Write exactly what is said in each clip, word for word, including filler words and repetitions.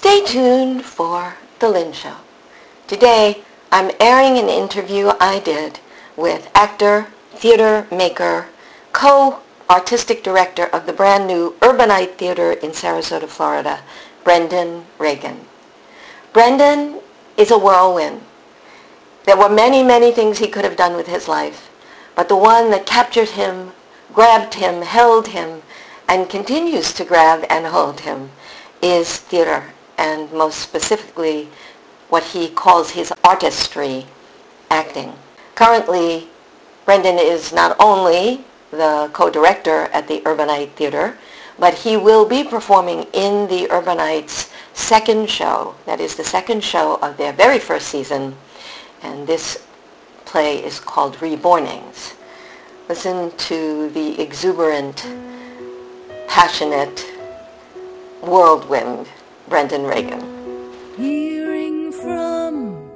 Stay tuned for The Lynn Show. Today, I'm airing an interview I did with actor, theater maker, co-artistic director of the brand new Urbanite Theater in Sarasota, Florida, Brendan Reagan. Brendan is a whirlwind. There were many, many things he could have done with his life, but the one that captured him, grabbed him, held him, and continues to grab and hold him is theater, and most specifically what he calls his artistry, acting. Currently, Brendan is not only the co-director at the Urbanite Theater, but he will be performing in the Urbanites' second show. That is the second show of their very first season, and this play is called Rebornings. Listen to the exuberant, passionate whirlwind, Brendan Reagan. Hearing from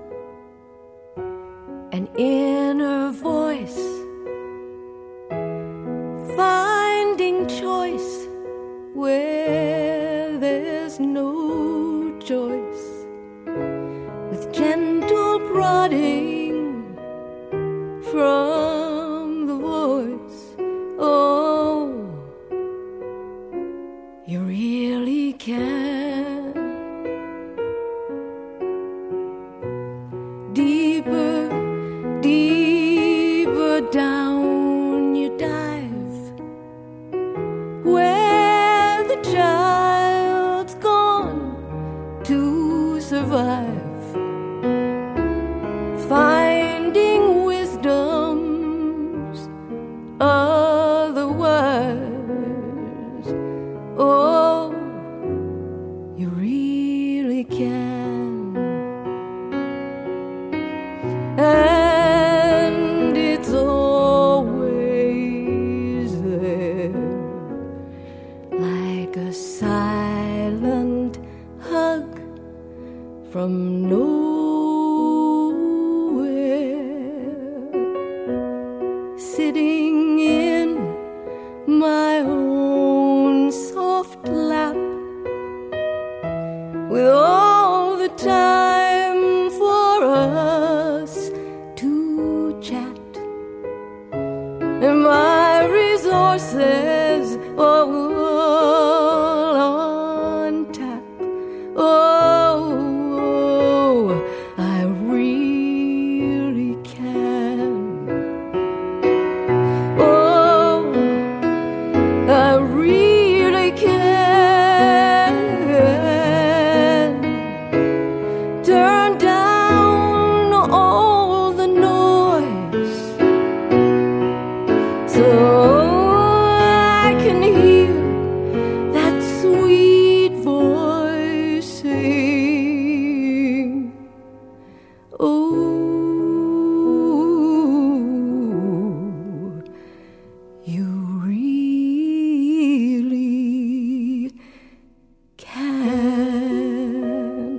an inner voice, finding choice where there's no choice, with gentle prodding from the voice. Oh, you really can. Deeper, deeper down you dive, where the child's gone to survive, finding wisdom's otherwise. Oh, you really can. And it's always there, like a silent hug from nowhere, sitting in my own soft lap, with all the time for us to chat, and my resources all on tap. Oh, I really can. Oh, I really can. Turn down all the noise so I can hear that sweet voice sing. Oh, you really can.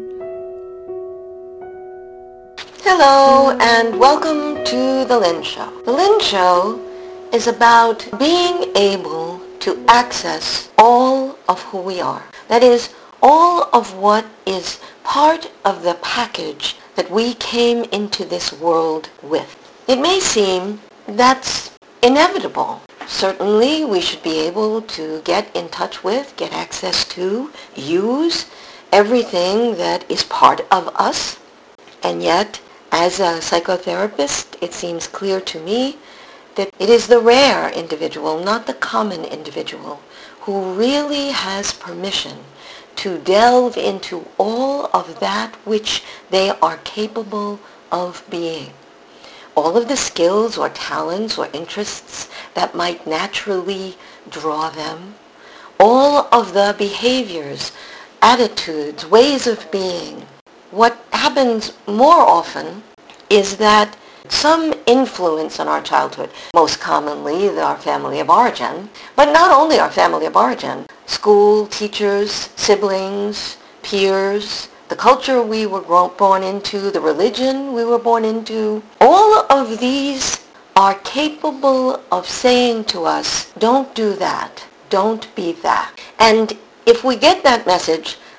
Hello, and welcome to The Lynn Show. The Lynn Show is about being able to access all of who we are. That is, all of what is part of the package that we came into this world with. It may seem that's inevitable. Certainly, we should be able to get in touch with, get access to, use everything that is part of us. And yet, as a psychotherapist, it seems clear to me that it is the rare individual, not the common individual, who really has permission to delve into all of that which they are capable of being. All of the skills or talents or interests that might naturally draw them, all of the behaviors, attitudes, ways of being. What happens more often is that some influence in our childhood, most commonly our family of origin, but not only our family of origin, school, teachers, siblings, peers, the culture we were born into, the religion we were born into, all of these are capable of saying to us, don't do that, don't be that. And if we get that message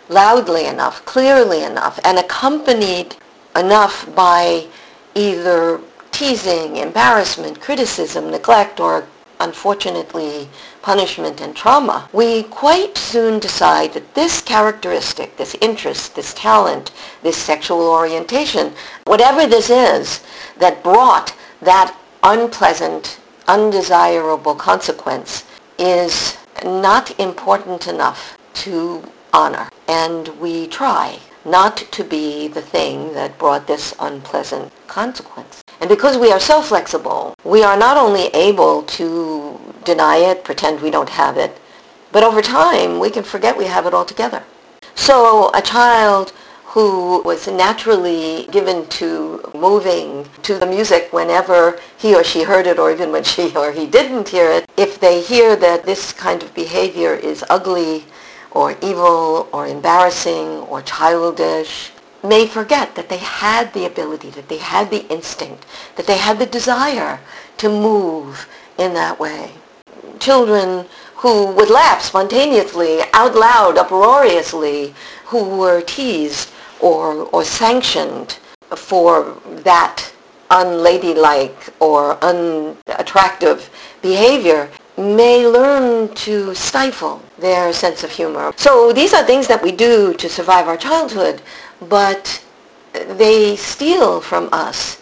loudly enough, clearly enough, and accompanied enough by either teasing, embarrassment, criticism, neglect, or unfortunately punishment and trauma, we quite soon decide that this characteristic, this interest, this talent, this sexual orientation, whatever this is that brought that unpleasant, undesirable consequence, is not important enough to honor. And we try not to be the thing that brought this unpleasant consequence. And because we are so flexible, we are not only able to deny it, pretend we don't have it, but over time we can forget we have it altogether. So a child who was naturally given to moving to the music whenever he or she heard it, or even when she or he didn't hear it, if they hear that this kind of behavior is ugly or evil or embarrassing or childish, may forget that they had the ability, that they had the instinct, that they had the desire to move in that way. Children who would laugh spontaneously, out loud, uproariously, who were teased or, or sanctioned for that unladylike or unattractive behavior, may learn to stifle their sense of humor. So these are things that we do to survive our childhood, but they steal from us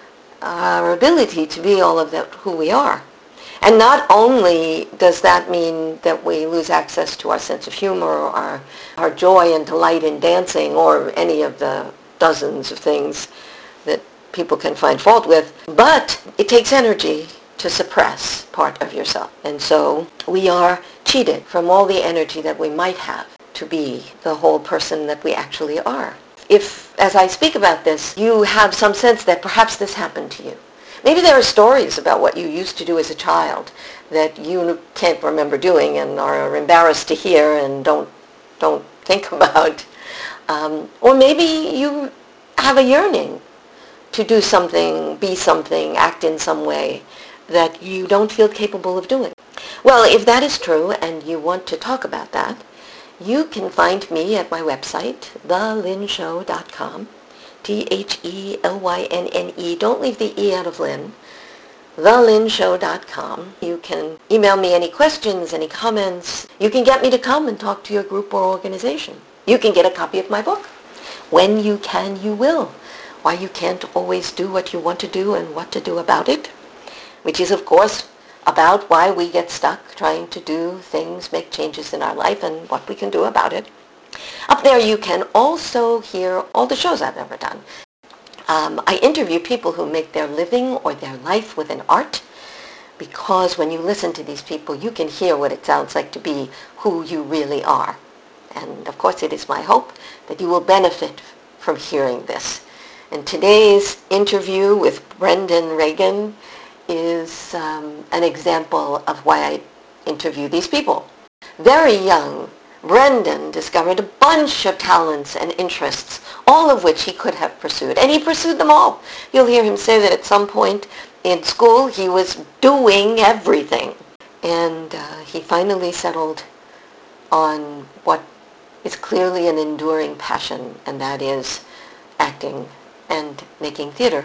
our ability to be all of that who we are. And not only does that mean that we lose access to our sense of humor, or our, our joy and delight in dancing, or any of the dozens of things that people can find fault with, but it takes energy to suppress part of yourself. And so we are cheated from all the energy that we might have to be the whole person that we actually are. If, as I speak about this, you have some sense that perhaps this happened to you. Maybe there are stories about what you used to do as a child that you can't remember doing and are embarrassed to hear and don't, don't think about. Um, or maybe you have a yearning to do something, be something, act in some way that you don't feel capable of doing. Well, if that is true and you want to talk about that, you can find me at my website, the lynn show dot com, T H E L Y N N E. Don't leave the E out of Lynn. the lynn show dot com. You can email me any questions, any comments. You can get me to come and talk to your group or organization. You can get a copy of my book. When you can, you will. Why you can't always do what you want to do and what to do about it, which is, of course, about why we get stuck trying to do things, make changes in our life, and what we can do about it. Up there you can also hear all the shows I've ever done. Um, I interview people who make their living or their life with an art, because when you listen to these people, you can hear what it sounds like to be who you really are. And of course, it is my hope that you will benefit from hearing this. And today's interview with Brendan Reagan is um, an example of why I interview these people. Very young, Brendan discovered a bunch of talents and interests, all of which he could have pursued, and he pursued them all. You'll hear him say that at some point in school he was doing everything. And uh, he finally settled on what is clearly an enduring passion, and that is acting and making theater.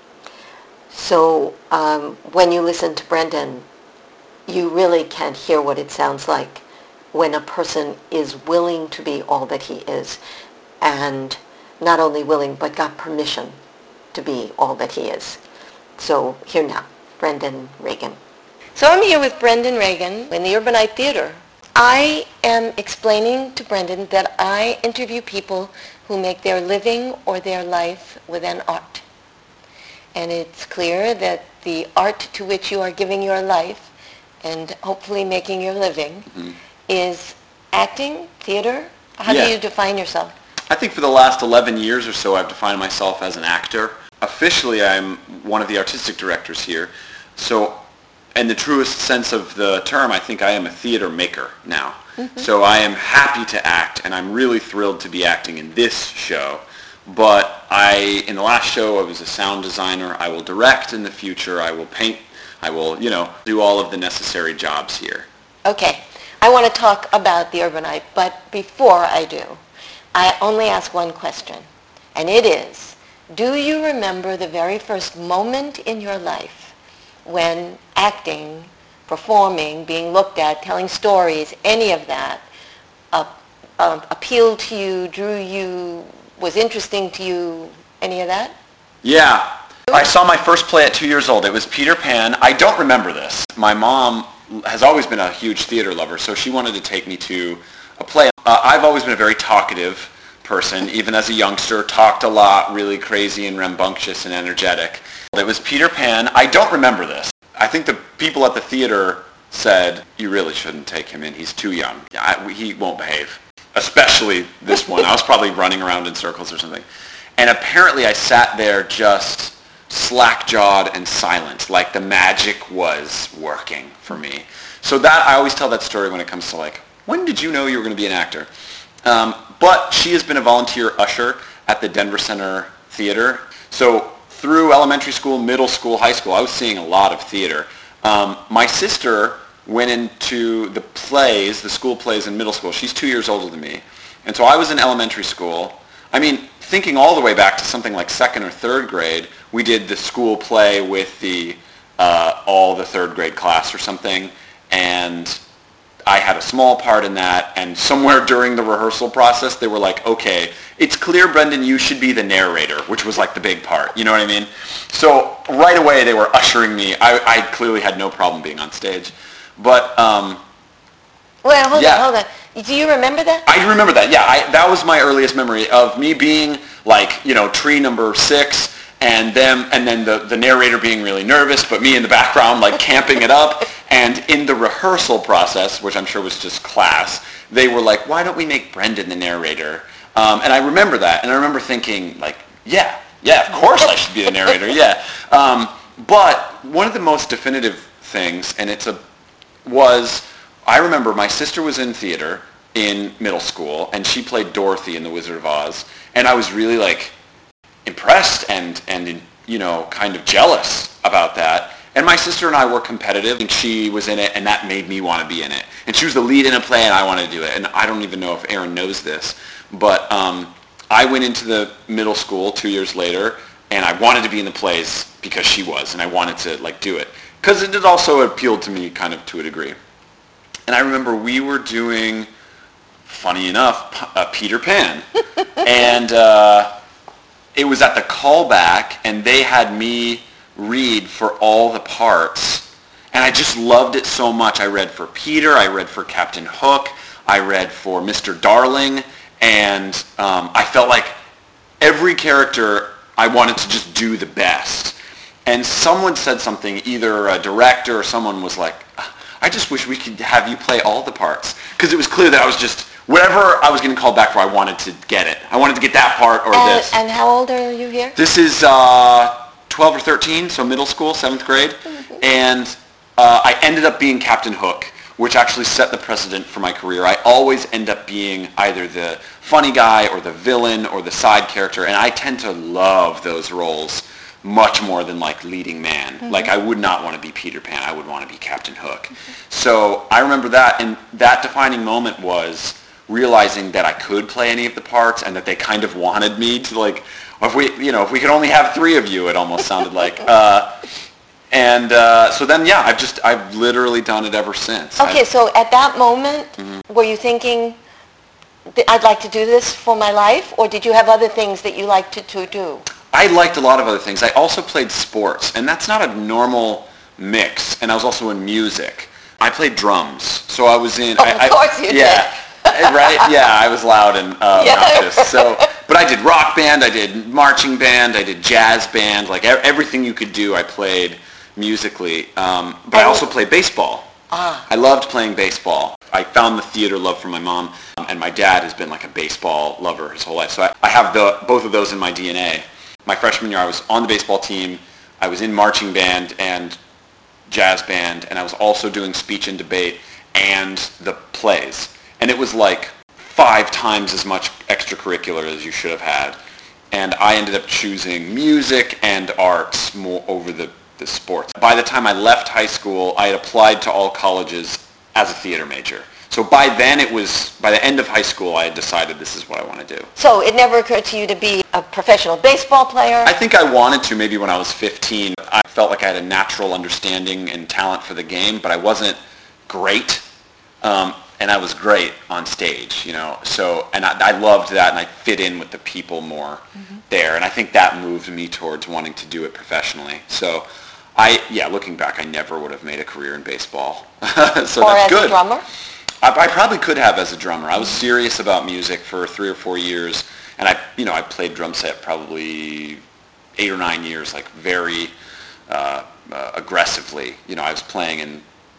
So um, when you listen to Brendan, you really can hear what it sounds like when a person is willing to be all that he is, and not only willing, but got permission to be all that he is. So here now, Brendan Reagan. So I'm here with Brendan Reagan in the Urbanite Theater. I am explaining to Brendan that I interview people who make their living or their life with an art. And it's clear that the art to which you are giving your life and hopefully making your living mm-hmm. is acting, theater. How yeah. do you define yourself? I think for the last eleven years or so, I've defined myself as an actor. Officially, I'm one of the artistic directors here. So in the truest sense of the term, I think I am a theater maker now. Mm-hmm. So I am happy to act, and I'm really thrilled to be acting in this show. But I, in the last show, I was a sound designer. I will direct in the future. I will paint. I will, you know, do all of the necessary jobs here. Okay. I want to talk about the Urbanite, but before I do, I only ask one question, and it is, do you remember the very first moment in your life when acting, performing, being looked at, telling stories, any of that, uh, uh, appealed to you, drew you, was interesting to you, any of that? Yeah. I saw my first play at two years old. It was Peter Pan. I don't remember this. My mom has always been a huge theater lover, so she wanted to take me to a play. Uh, I've always been a very talkative person, even as a youngster, talked a lot, really crazy and rambunctious and energetic. It was Peter Pan. I don't remember this. I think the people at the theater said, you really shouldn't take him in. He's too young. I, he won't behave, especially this one. I was probably running around in circles or something. And apparently I sat there just slack-jawed and silent, like the magic was working for me. So that, I always tell that story when it comes to like, when did you know you were going to be an actor? Um, but she has been a volunteer usher at the Denver Center Theater. So through elementary school, middle school, high school, I was seeing a lot of theater. Um, my sister went into the plays, the school plays in middle school. She's two years older than me. And so I was in elementary school. I mean, thinking all the way back to something like second or third grade, we did the school play with the uh, all the third grade class or something, and I had a small part in that, and somewhere during the rehearsal process, they were like, okay, it's clear, Brendan, you should be the narrator, which was like the big part, you know what I mean? So right away, they were ushering me. I, I clearly had no problem being on stage, but... Um, Well, hold yeah. on, hold on. Do you remember that? I remember that, yeah. I, that was my earliest memory of me being like, you know, tree number six, and them, and then the, the narrator being really nervous, but me in the background, like, camping it up. And in the rehearsal process, which I'm sure was just class, they were like, why don't we make Brendan the narrator? Um, and I remember that, and I remember thinking, like, yeah, yeah, of course I should be the narrator, yeah. Um, but one of the most definitive things, and it's a, was... I remember my sister was in theater in middle school, and she played Dorothy in The Wizard of Oz, and I was really like impressed and and you know kind of jealous about that. And my sister and I were competitive, and she was in it, and that made me want to be in it. And she was the lead in a play, and I wanted to do it. And I don't even know if Erin knows this, but um, I went into the middle school two years later, and I wanted to be in the plays because she was, and I wanted to like do it because it had also appealed to me kind of to a degree. And I remember we were doing, funny enough, uh, Peter Pan. and uh, it was at the callback, and they had me read for all the parts. And I just loved it so much. I read for Peter, I read for Captain Hook, I read for Mister Darling, and um, I felt like every character I wanted to just do the best. And someone said something, either a director or someone was like, I just wish we could have you play all the parts. Because it was clear that I was just, whatever I was getting called back for, I wanted to get it. I wanted to get that part or and, this. And how old are you here? This is uh, twelve or thirteen, so middle school, seventh grade. Mm-hmm. And uh, I ended up being Captain Hook, which actually set the precedent for my career. I always end up being either the funny guy or the villain or the side character, and I tend to love those roles much more than like leading man. Mm-hmm. Like I would not want to be Peter Pan. I would want to be Captain Hook. Mm-hmm. So I remember that, and that defining moment was realizing that I could play any of the parts and that they kind of wanted me to like, if we, you know, if we could only have three of you, it almost sounded like. Uh, and uh, so then, yeah, I've just, I've literally done it ever since. Okay, I've, so at that moment, mm-hmm. were you thinking, I'd like to do this for my life, or did you have other things that you liked to, to do? I liked a lot of other things. I also played sports, and that's not a normal mix. And I was also in music. I played drums, so I was in. Oh, I, of course you I, yeah, did. right. Yeah, I was loud and uh, Yeah. obnoxious. So, but I did rock band, I did marching band, I did jazz band. Like e- everything you could do, I played musically. Um, but I also played baseball. Ah. I loved playing baseball. I found the theater love from my mom, um, and my dad has been like a baseball lover his whole life. So I, I have the both of those in my D N A. My freshman year, I was on the baseball team, I was in marching band and jazz band, and I was also doing speech and debate and the plays. And it was like five times as much extracurricular as you should have had. And I ended up choosing music and arts more over the, the sports. By the time I left high school, I had applied to all colleges as a theater major. So by then it was, by the end of high school, I had decided this is what I want to do. So it never occurred to you to be a professional baseball player? I think I wanted to maybe when I was fifteen. I felt like I had a natural understanding and talent for the game, but I wasn't great. Um, and I was great on stage, you know. So, and I, I loved that, and I fit in with the people more mm-hmm. there. And I think that moved me towards wanting to do it professionally. So, I, yeah, looking back, I never would have made a career in baseball. So or that's as good. a drummer? I, I probably could have as a drummer. I was serious about music for three or four years, and I, you know, I played drum set probably eight or nine years, like very uh, uh, aggressively. You know, I was playing in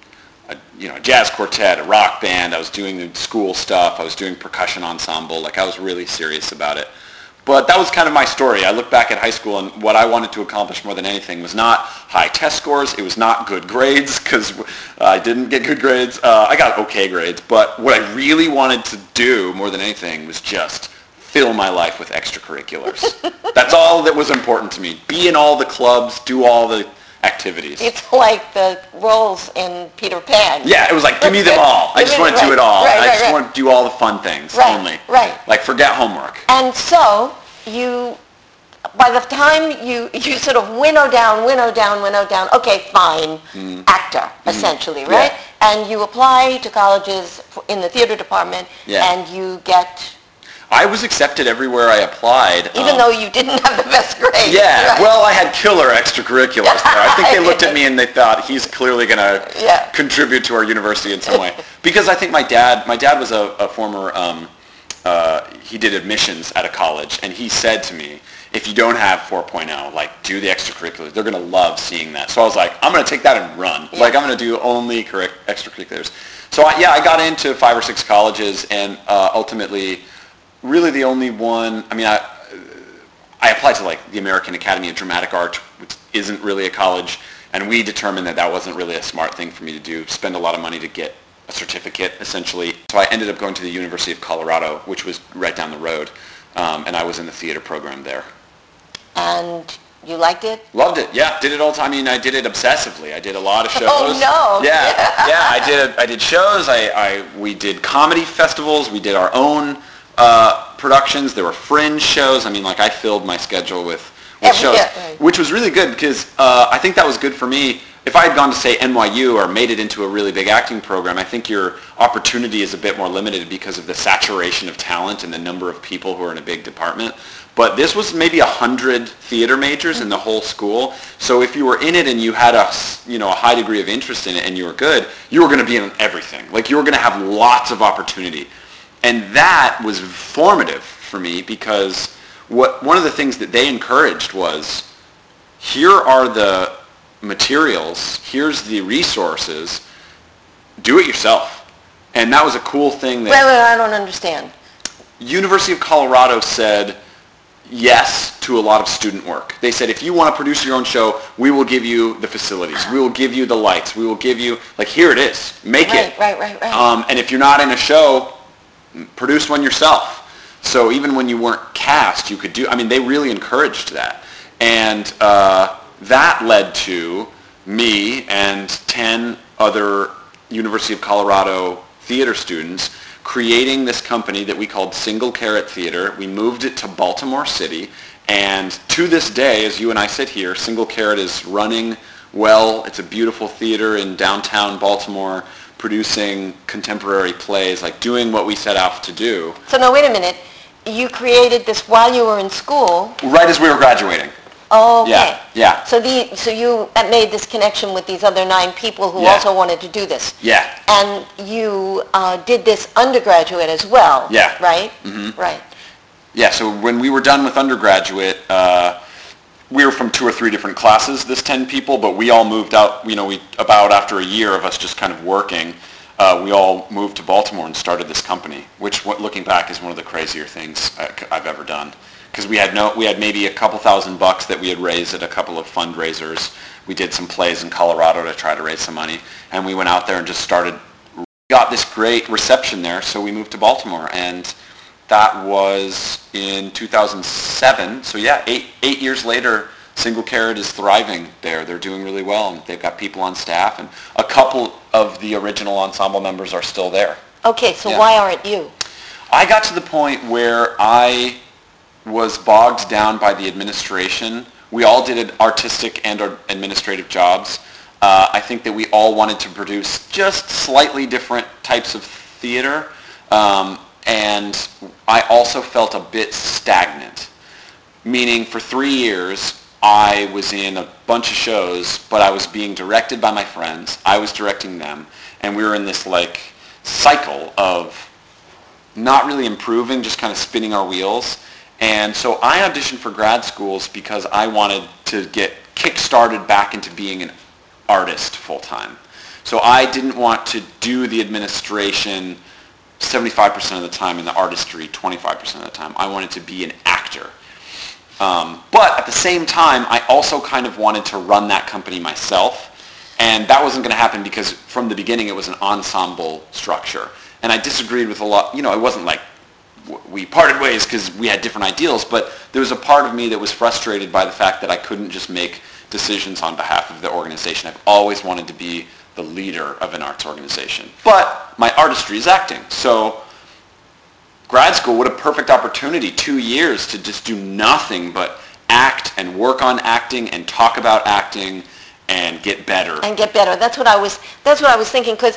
a, you know, a jazz quartet, a rock band. I was doing the school stuff. I was doing percussion ensemble. Like, I was really serious about it. But that was kind of my story. I look back at high school, and what I wanted to accomplish more than anything was not high test scores. It was not good grades, because I didn't get good grades. Uh, I got okay grades. But what I really wanted to do more than anything was just fill my life with extracurriculars. That's all that was important to me. Be in all the clubs, do all the activities. It's like the roles in Peter Pan. Yeah, it was like, give me them all. I just want to do it all. I just want to do all the fun things only. Right, Like, forget homework. And so, you, by the time you, you sort of winnow down, winnow down, winnow down, okay, fine, mm. actor, mm. essentially, right? Yeah. And you apply to colleges in the theater department, yeah. and you get... I was accepted everywhere I applied. Even um, though you didn't have the best grades. Yeah, right. Well, I had killer extracurriculars there. I think they looked at me and they thought, he's clearly going to yeah. contribute to our university in some way. Because I think my dad, my dad was a, a former, um, uh, he did admissions at a college, and he said to me, if you don't have four point oh, like, do the extracurriculars. They're going to love seeing that. So I was like, I'm going to take that and run. Yeah. Like, I'm going to do only correct extracurriculars. So, I, yeah, I got into five or six colleges, and uh, ultimately... really the only one, I mean, I, I applied to, like, the American Academy of Dramatic Art, which isn't really a college, and we determined that that wasn't really a smart thing for me to do, spend a lot of money to get a certificate, essentially. So I ended up going to the University of Colorado, which was right down the road, um, and I was in the theater program there. And you liked it? Loved it, yeah. Did it all the time. I mean, I did it obsessively. I did a lot of shows. Oh, no. Yeah, yeah, I did I did shows. I, I We did comedy festivals. We did our own Uh, productions. There were fringe shows. I mean, like, I filled my schedule with, with shows, yeah, right. which was really good because uh, I think that was good for me. If I had gone to, say, N Y U or made it into a really big acting program, I think your opportunity is a bit more limited because of the saturation of talent and the number of people who are in a big department. But this was maybe a hundred theater majors in the whole school. So if you were in it and you had a, you know, a high degree of interest in it and you were good, you were going to be in everything. Like, you were going to have lots of opportunity. And that was formative for me because what one of the things that they encouraged was, here are the materials, here's the resources, do it yourself. And that was a cool thing. That wait, wait, I don't understand. University of Colorado said yes to a lot of student work. They said, if you want to produce your own show, we will give you the facilities. We will give you the lights. We will give you, like, here it is. Make right, it. Right, right, right. Um, and if you're not in a show, produce one yourself. So even when you weren't cast, you could do, I mean, they really encouraged that. And uh, that led to me and ten other University of Colorado theater students creating this company that we called Single Carrot Theater. We moved it to Baltimore City. And to this day, as you and I sit here, Single Carrot is running well. It's a beautiful theater in downtown Baltimore, producing contemporary plays, like doing what we set out to do. So now wait a minute. You created this while you were in school? Right as we were graduating. Oh, okay. Yeah, yeah. So the so you made this connection with these other nine people who yeah. also wanted to do this. Yeah. And you uh, did this undergraduate as well. Yeah. Right? Mm-hmm. Right. Yeah, so when we were done with undergraduate, uh, we were from two or three different classes, this ten people, but we all moved out, you know, we about after a year of us just kind of working, uh, we all moved to Baltimore and started this company, which, looking back, is one of the crazier things I've ever done. Because we had no, we had maybe a couple thousand bucks that we had raised at a couple of fundraisers. We did some plays in Colorado to try to raise some money, and we went out there and just started, got this great reception there, so we moved to Baltimore, and that was in two thousand seven. So yeah, eight eight years later, Single Carrot is thriving there. They're doing really well, and they've got people on staff, and a couple of the original ensemble members are still there. Okay, so Yeah. why aren't you? I got to the point where I was bogged down by the administration. We all did artistic and or administrative jobs. Uh, I think that we all wanted to produce just slightly different types of theater. Um, and I also felt a bit stagnant. Meaning for three years, I was in a bunch of shows, but I was being directed by my friends. I was directing them. And we were in this like cycle of not really improving, just kind of spinning our wheels. And so I auditioned for grad schools because I wanted to get kick-started back into being an artist full-time. So I didn't want to do the administration seventy-five percent of the time and the artistry twenty-five percent of the time. I wanted to be an actor. Um, but at the same time, I also kind of wanted to run that company myself. And that wasn't going to happen because from the beginning it was an ensemble structure. And I disagreed with a lot, you know, it wasn't like we parted ways because we had different ideals, but there was a part of me that was frustrated by the fact that I couldn't just make decisions on behalf of the organization. I've always wanted to be the leader of an arts organization. But my artistry is acting. So grad school, what a perfect opportunity, two years to just do nothing but act and work on acting and talk about acting and get better. And get better. That's what I was, that's what I was thinking, because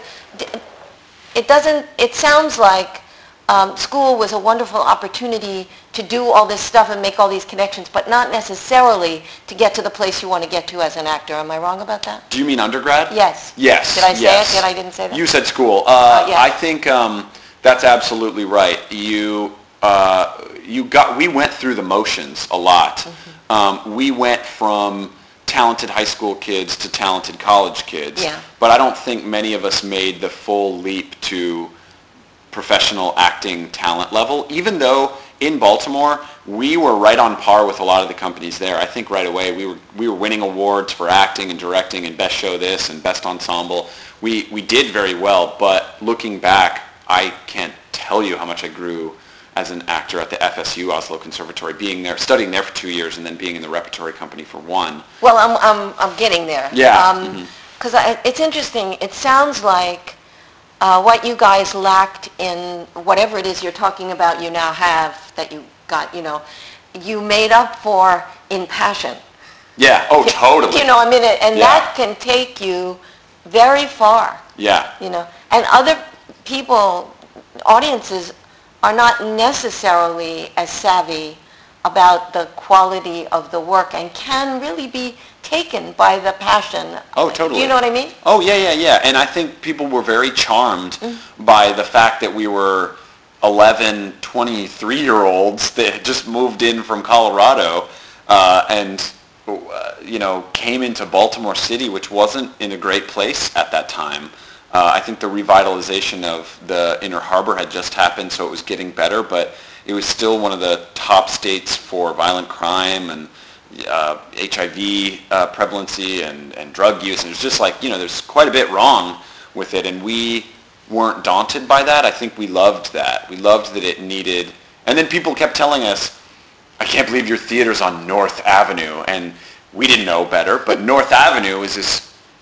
it doesn't, it sounds like um, school was a wonderful opportunity to do all this stuff and make all these connections, but not necessarily to get to the place you want to get to as an actor. Am I wrong about that? Do you mean undergrad? Yes. Yes. Did I say yes. it? Did I didn't say that? You said school. Uh, Uh, yeah. I think um, that's absolutely right. You, uh, you got. We went through the motions a lot. Mm-hmm. Um, we went from talented high school kids to talented college kids. Yeah. But I don't think many of us made the full leap to professional acting talent level, even though in Baltimore we were right on par with a lot of the companies there. I think right away we were we were winning awards for acting and directing and best show this and best ensemble. We we did very well, but looking back, I can't tell you how much I grew as an actor at the F S U Oslo Conservatory, being there, studying there for two years, and then being in the repertory company for one. Well, I'm I'm I'm getting there. Yeah. Because um, mm-hmm. it's interesting. It sounds like uh, what you guys lacked in whatever it is you're talking about, you now have that you got. You know, you made up for in passion. Yeah. Oh, totally. You know, I mean, it, and Yeah. that can take you very far. Yeah. You know, and other people, audiences, are not necessarily as savvy about the quality of the work and can really be taken by the passion. Oh, totally. Do you know what I mean? Oh, yeah, yeah, yeah. And I think people were very charmed Mm-hmm. by the fact that we were eleven, twenty-three-year-olds that had just moved in from Colorado uh, and, uh, you know, came into Baltimore City, which wasn't in a great place at that time. Uh, I think the revitalization of the Inner Harbor had just happened, so it was getting better, but it was still one of the top states for violent crime and uh, H I V uh, prevalency and, and drug use. And it was just like, you know, there's quite a bit wrong with it, and we weren't daunted by that. I think we loved that. We loved that it needed... And then people kept telling us, I can't believe your theater's on North Avenue. And we didn't know better, but North Avenue is this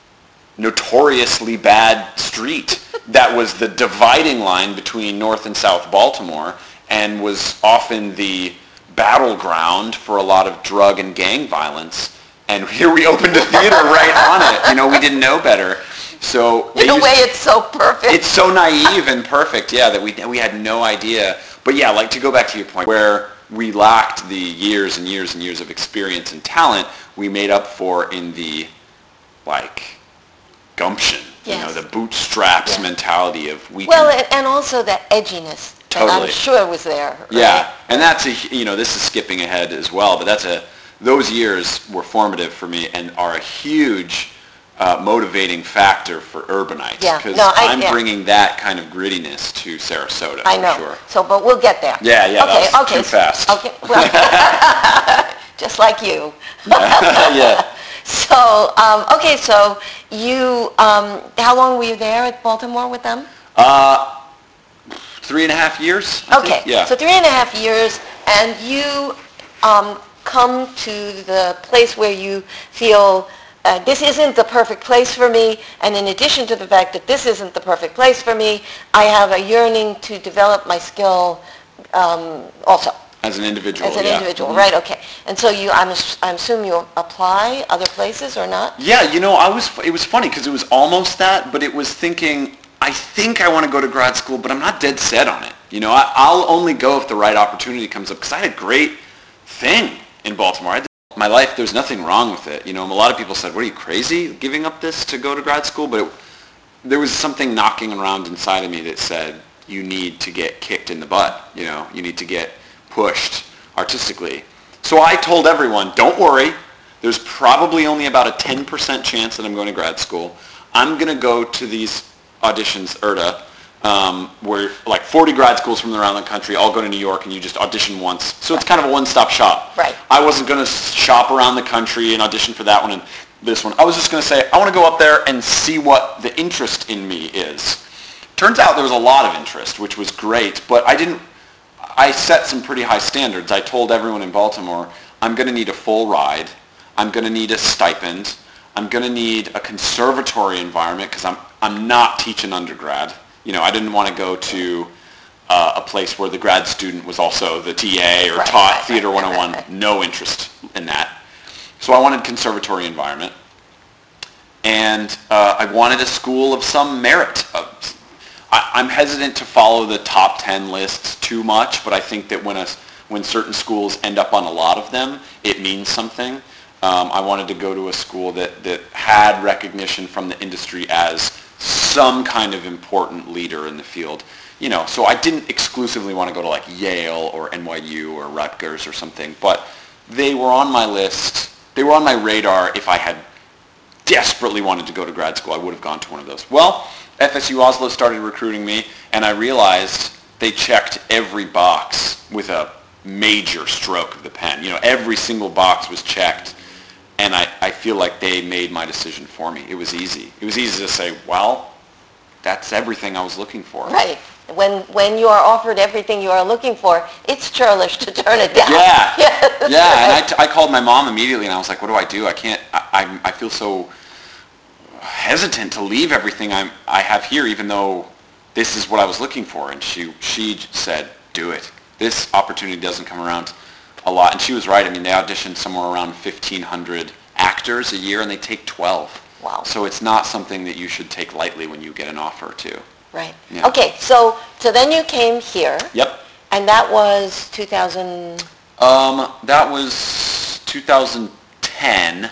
notoriously bad street that was the dividing line between North and South Baltimore and was often the battleground for a lot of drug and gang violence. And here we opened a theater right on it. You know, we didn't know better. So In a way, it's so perfect. It's so naive and perfect, yeah, that we we had no idea. But yeah, like to go back to your point, where we lacked the years and years and years of experience and talent, we made up for in the, like, gumption, Yes. you know, the bootstraps Yeah. mentality of we Well, can, and, and also the edginess that Totally. I'm sure was there. Right? yeah, and that's a, you know, this is skipping ahead as well, but that's a, those years were formative for me and are a huge uh, motivating factor for Urbanites, Yeah. because No, I- I'm yeah. bringing that kind of grittiness to Sarasota, I for know. sure. So, but we'll get there. Yeah, yeah, okay, that was okay. too fast. Okay, well, just like you. Yeah. So, um, okay, so you, um, how long were you there at Baltimore with them? Uh, three and a half years. I Okay, think. Yeah. so three and a half years, and you um, come to the place where you feel uh, this isn't the perfect place for me, and in addition to the fact that this isn't the perfect place for me, I have a yearning to develop my skill um, also. As an individual, As an yeah. individual, Mhm. right, okay. And so you, I'm, ass- I assume you apply other places or not? Yeah, you know, I was. It was funny because it was almost that, but it was thinking, I think I want to go to grad school, but I'm not dead set on it. You know, I, I'll only go if the right opportunity comes up because I had a great thing in Baltimore. I did my life, there's nothing wrong with it. You know, a lot of people said, what are you, crazy giving up this to go to grad school? But it, there was something knocking around inside of me that said, you need to get kicked in the butt. You know, you need to get pushed artistically. So I told everyone, don't worry. There's probably only about a ten percent chance that I'm going to grad school. I'm going to go to these auditions, I R D A, um, where like forty grad schools from around the country all go to New York and you just audition once. So it's kind of a one-stop shop. Right. I wasn't going to shop around the country and audition for that one and this one. I was just going to say, I want to go up there and see what the interest in me is. Turns out there was a lot of interest, which was great, but I didn't, I set some pretty high standards. I told everyone in Baltimore, I'm going to need a full ride. I'm going to need a stipend. I'm going to need a conservatory environment because I'm I'm not teaching undergrad. You know, I didn't want to go to uh, a place where the grad student was also the T A or Right, taught right, Theater right, one oh one. right, right. No interest in that. So I wanted conservatory environment. And uh, I wanted a school of some merit. Of, I, I'm hesitant to follow the top ten lists too much, but I think that when a, when certain schools end up on a lot of them, it means something. Um, I wanted to go to a school that, that had recognition from the industry as some kind of important leader in the field. You know, so I didn't exclusively want to go to like Yale or N Y U or Rutgers or something, but they were on my list. They were on my radar. If I had desperately wanted to go to grad school, I would have gone to one of those. Well, F S U Oslo started recruiting me, and I realized they checked every box with a major stroke of the pen. You know, every single box was checked. And I, I feel like they made my decision for me. It was easy. It was easy to say, well, that's everything I was looking for. Right. When when you are offered everything you are looking for, it's churlish to turn it down. Yeah. Yes, yeah. right. And I, t- I called my mom immediately, and I was like, what do I do? I can't, I, I, I feel so hesitant to leave everything I'm, I have here, even though this is what I was looking for. And she, she said, do it. This opportunity doesn't come around a lot. And she was right. I mean, they audition somewhere around fifteen hundred actors a year, and they take twelve. Wow. So it's not something that you should take lightly when you get an offer, too. Right. Yeah. Okay, so so then you came here. Yep. And that was two thousand... Um, that was two thousand ten.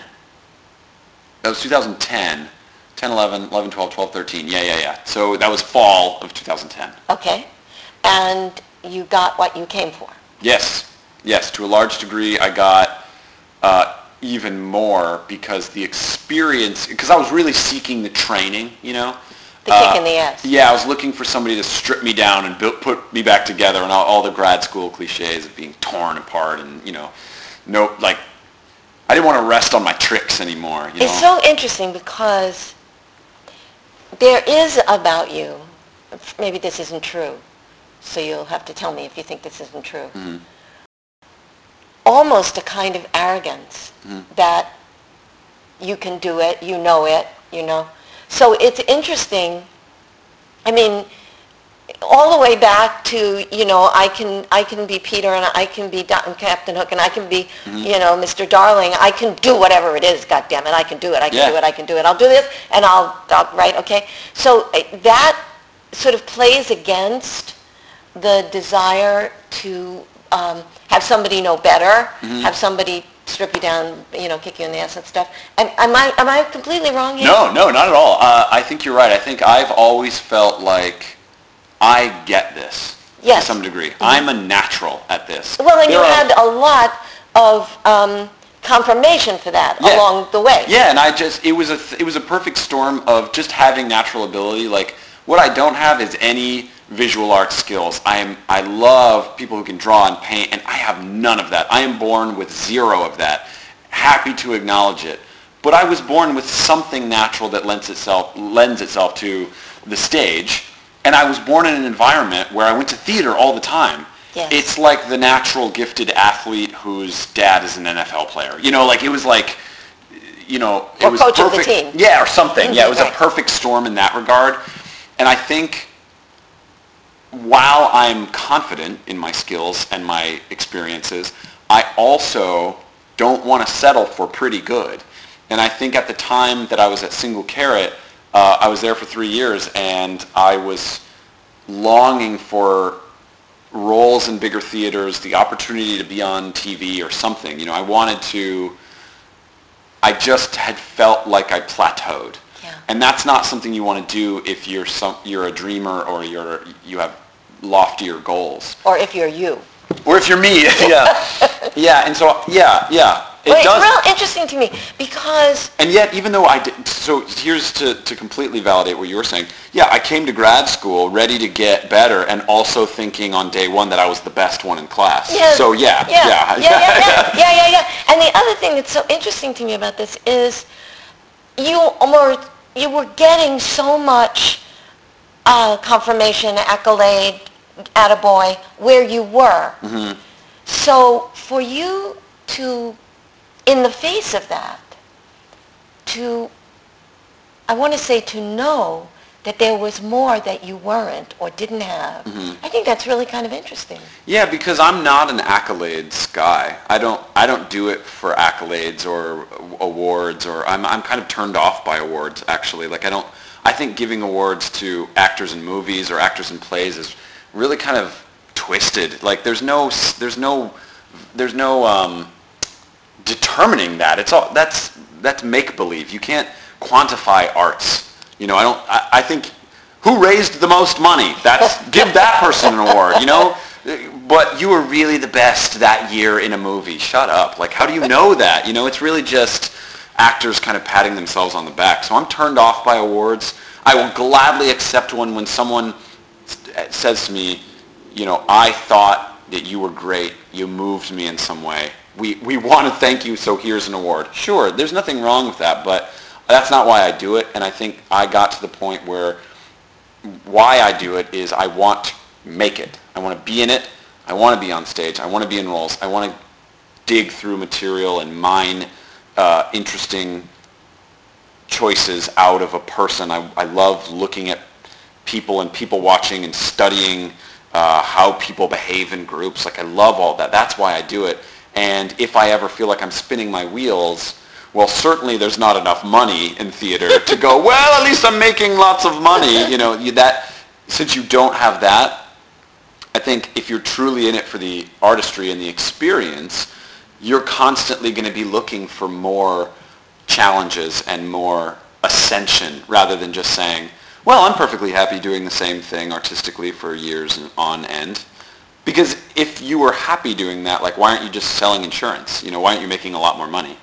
That was two thousand ten. ten, eleven, eleven, twelve, twelve, thirteen. Yeah, yeah, yeah. So that was fall of two thousand ten. Okay. And you got what you came for. Yes. Yes, to a large degree, I got uh, even more because the experience, because I was really seeking the training, you know. The kick Uh, in the ass. Yeah, I was looking for somebody to strip me down and build, put me back together, and all, all the grad school cliches of being torn apart, and you know, no, like, I didn't want to rest on my tricks anymore. You It's know? so interesting because there is about you, maybe this isn't true, so you'll have to tell me if you think this isn't true, Mhm. almost a kind of arrogance Mhm. that you can do it, you know it, you know. So it's interesting, I mean, all the way back to, you know, I can I can be Peter and I can be Do- Captain Hook and I can be, Mhm. you know, Mister Darling. I can do whatever it is, God damn it, I can do it, I can Yeah. do it, I can do it. I'll do this and I'll, I'll right, okay? So uh, that sort of plays against the desire to um, have somebody know better, Mhm. have somebody strip you down, you know, kick you in the ass and stuff. Am, am I am I completely wrong here? No, no, not at all. Uh, I think you're right. I think I've always felt like I get this Yes. to some degree. I'm a natural at this. Well, and you There are- had a lot of um, confirmation for that Yeah. along the way. Yeah, and I just, it was a, th- it was a perfect storm of just having natural ability. Like, what I don't have is any visual arts skills. I am, I love people who can draw and paint, and I have none of that. I am born with zero of that. Happy to acknowledge it. But I was born with something natural that lends itself, lends itself to the stage. And I was born in an environment where I went to theater all the time. Yes. It's like the natural gifted athlete whose dad is an N F L player. You know, like it was like, you know, it Or was coach of the perfect. team. Yeah, or something. Yeah, it was Right. a perfect storm in that regard. And I think while I'm confident in my skills and my experiences, I also don't want to settle for pretty good. And I think at the time that I was at Single Carrot, uh, I was there for three years, and I was longing for roles in bigger theaters, the opportunity to be on T V or something. You know, I wanted to, I just had felt like I plateaued. Yeah. And that's not something you want to do if you're some, you're a dreamer or you're, you have loftier goals. Or if you're you. Or if you're me, yeah. Yeah, and so, yeah, yeah. It Well, does. it's real interesting to me because And yet, even though I did, so here's to, to completely validate what you were saying. Yeah, I came to grad school ready to get better and also thinking on day one that I was the best one in class. Yeah. So yeah, Yeah. yeah. Yeah, yeah, yeah, yeah, yeah, yeah. And the other thing that's so interesting to me about this is you were, you were getting so much uh, confirmation, accolade, attaboy, where you were. Mm-hmm. So for you to, in the face of that, to, I want to say to know that there was more that you weren't or didn't have, Mm-hmm. I think that's really kind of interesting. Yeah, because I'm not an accolades guy. I don't I don't do it for accolades or awards, or I'm I'm kind of turned off by awards actually. Like I don't I think giving awards to actors in movies or actors in plays is really kind of twisted. Like there's no there's no there's no um, determining that. It's all that's that's make believe. You can't quantify arts. You know, I don't I, I think who raised the most money? That's give that person an award, you know? But you were really the best that year in a movie. Shut up. Like how do you know that? You know, it's really just actors kind of patting themselves on the back. So I'm turned off by awards. I will gladly accept one when someone says to me, you know, I thought that you were great. You moved me in some way. We we want to thank you, so here's an award. Sure, there's nothing wrong with that, but that's not why I do it. And I think I got to the point where why I do it is I want to make it. I want to be in it. I want to be on stage. I want to be in roles. I want to dig through material and mine uh, interesting choices out of a person. I, I love looking at people and people watching and studying uh, how people behave in groups. Like I love all that. That's why I do it. And if I ever feel like I'm spinning my wheels, well, certainly there's not enough money in theater to go, well, at least I'm making lots of money. You know, you, that, since you don't have that, I think if you're truly in it for the artistry and the experience, you're constantly going to be looking for more challenges and more ascension rather than just saying, well, I'm perfectly happy doing the same thing artistically for years on end. Because if you were happy doing that, like, why aren't you just selling insurance? You know, why aren't you making a lot more money?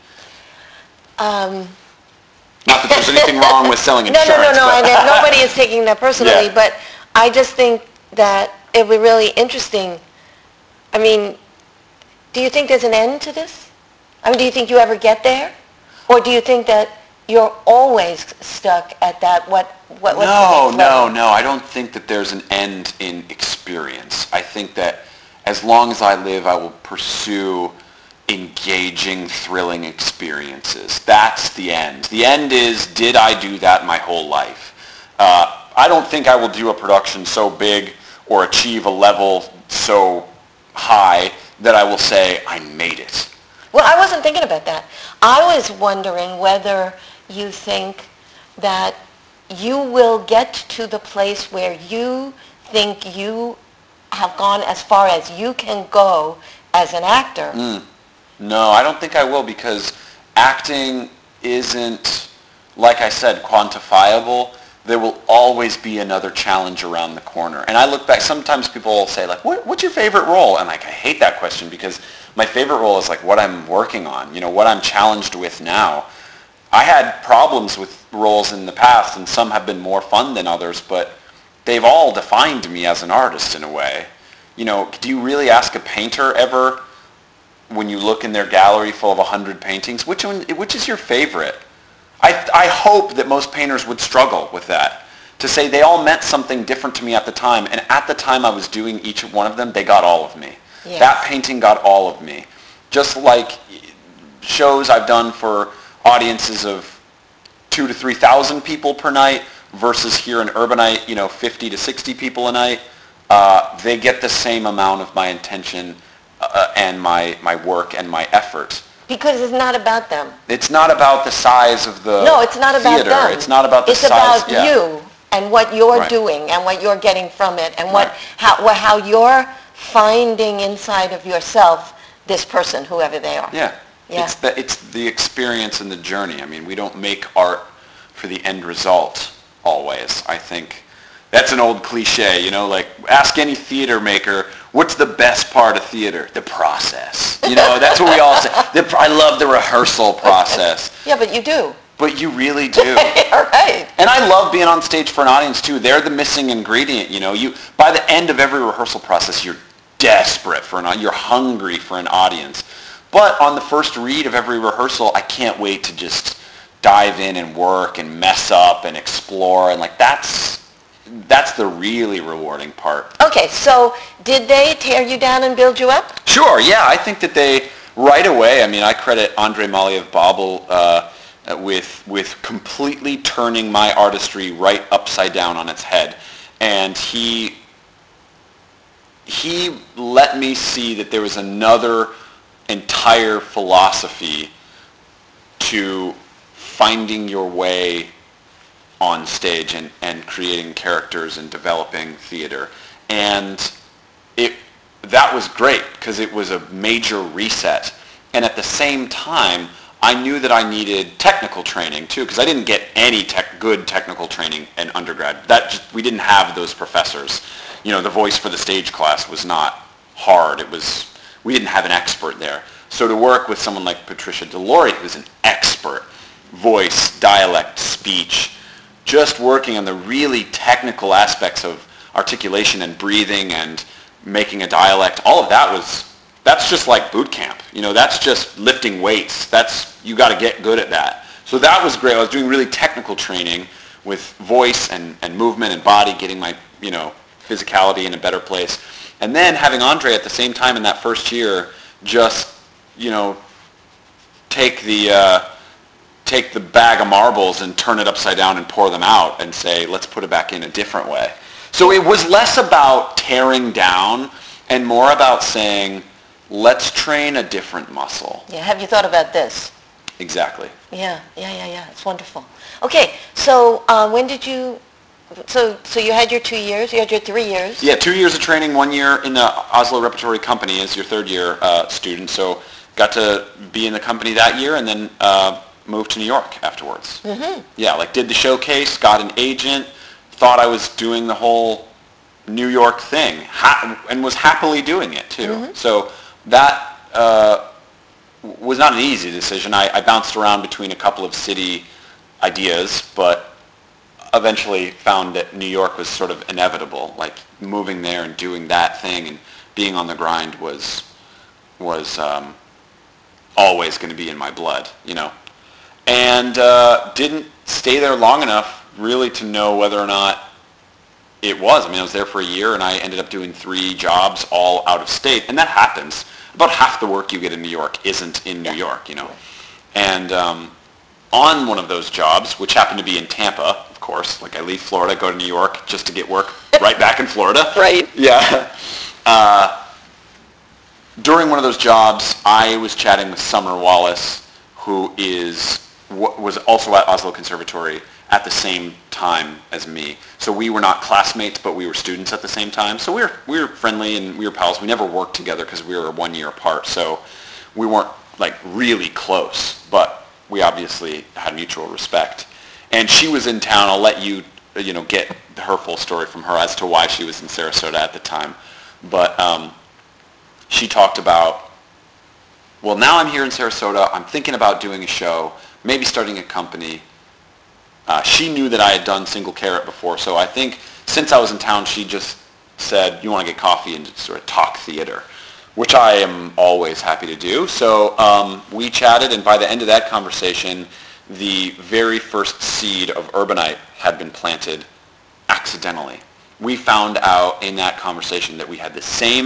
Um, Not that there's anything wrong with selling no, insurance. no, no, no, but- and nobody is taking that personally, Yeah. but I just think that it would be really interesting. I mean, do you think there's an end to this? I mean, do you think you ever get there? Or do you think that you're always stuck at that, what, what, what's the No, next no, level? no. I don't think that there's an end in experience. I think that as long as I live, I will pursue engaging, thrilling experiences. That's the end. The end is, did I do that my whole life? Uh, I don't think I will do a production so big or achieve a level so high that I will say, I made it. Well, I wasn't thinking about that. I was wondering whether you think that you will get to the place where you think you have gone as far as you can go as an actor. Mm. No, I don't think I will, because acting isn't, like I said, quantifiable. There will always be another challenge around the corner. And I look back, sometimes people will say, like, what, what's your favorite role? And like, I hate that question, because my favorite role is like what I'm working on, you know, what I'm challenged with now. I had problems with roles in the past, and some have been more fun than others, but they've all defined me as an artist in a way. You know, do you really ask a painter ever, when you look in their gallery full of a hundred paintings, which one, which is your favorite? I, I hope that most painters would struggle with that, to say they all meant something different to me at the time, and at the time I was doing each one of them, they got all of me. Yes. That painting got all of me. Just like shows I've done for audiences of two to three thousand people per night versus here in Urbanite, you know, fifty to sixty people a night, uh, they get the same amount of my attention uh, and my, my work and my effort. Because it's not about them. It's not about the size of the No, it's not about theater. them. It's not about the it's size. It's about yeah. you and what you're Right. doing and what you're getting from it and what Right. how what, how you're finding inside of yourself this person, whoever they are. Yeah. Yeah. It's the, it's the experience and the journey. I mean, we don't make art for the end result always. I think that's an old cliche, you know, like ask any theater maker, what's the best part of theater? The process. You know, that's what we all say. The, I love the rehearsal process. Yeah, but you do. But you really do. All right. And I love being on stage for an audience too. They're the missing ingredient, you know. You by the end of every rehearsal process, you're desperate for an you're hungry for an audience. But on the first read of every rehearsal, I can't wait to just dive in and work and mess up and explore and like that's that's the really rewarding part. Okay, so did they tear you down and build you up? Sure, yeah. I think that they right away, I mean, I credit Andrei Maliev-Babel uh, with with completely turning my artistry right upside down on its head. And he he let me see that there was another entire philosophy to finding your way on stage and, and creating characters and developing theater. And it that was great because it was a major reset. And at the same time, I knew that I needed technical training too, because I didn't get any tech, good technical training in undergrad. That just, we didn't have those professors. You know, the voice for the stage class was not hard. It was, we didn't have an expert there. So to work with someone like Patricia DeLaurie, who was an expert, voice, dialect, speech, just working on the really technical aspects of articulation and breathing and making a dialect, all of that was, that's just like boot camp. You know, that's just lifting weights. That's, you got to get good at that. So that was great. I was doing really technical training with voice and, and movement and body, getting my, you know, physicality in a better place. And then having Andre at the same time in that first year just, you know, take the, uh, take the bag of marbles and turn it upside down and pour them out and say, let's put it back in a different way. So it was less about tearing down and more about saying, let's train a different muscle. Yeah, have you thought about this? Exactly. Yeah, yeah, yeah, yeah. It's wonderful. Okay, so uh, when did you, so so you had your two years, you had your three years. Yeah, two years of training, one year in the Oslo Repertory Company as your third year uh, student. So got to be in the company that year and then uh, moved to New York afterwards. Mm-hmm. Yeah, like did the showcase, got an agent, thought I was doing the whole New York thing ha- and was happily doing it too. Mm-hmm. So that uh, was not an easy decision. I, I bounced around between a couple of city ideas, but eventually found that New York was sort of inevitable. Like moving there and doing that thing and being on the grind was was um, always going to be in my blood, you know. And uh, didn't stay there long enough really to know whether or not it was. I mean, I was there for a year and I ended up doing three jobs all out of state. And that happens. About half the work you get in New York isn't in New York, you know. And um, on one of those jobs, which happened to be in Tampa, of course, like I leave Florida, go to New York just to get work right back in Florida. Right. Yeah. Uh, during one of those jobs, I was chatting with Summer Wallace, who is was also at Oslo Conservatory at the same time as me. So we were not classmates, but we were students at the same time. So we were we were friendly and we were pals. We never worked together because we were one year apart. So we weren't like really close, but we obviously had mutual respect. And she was in town. I'll let you you know get her full story from her as to why she was in Sarasota at the time. But um, she talked about, well, now I'm here in Sarasota. I'm thinking about doing a show, maybe starting a company. Uh, she knew that I had done Single Carrot before, so I think since I was in town, she just said, you want to get coffee and sort of talk theater, which I am always happy to do. So um, we chatted, and by the end of that conversation, the very first seed of Urbanite had been planted accidentally. We found out in that conversation that we had the same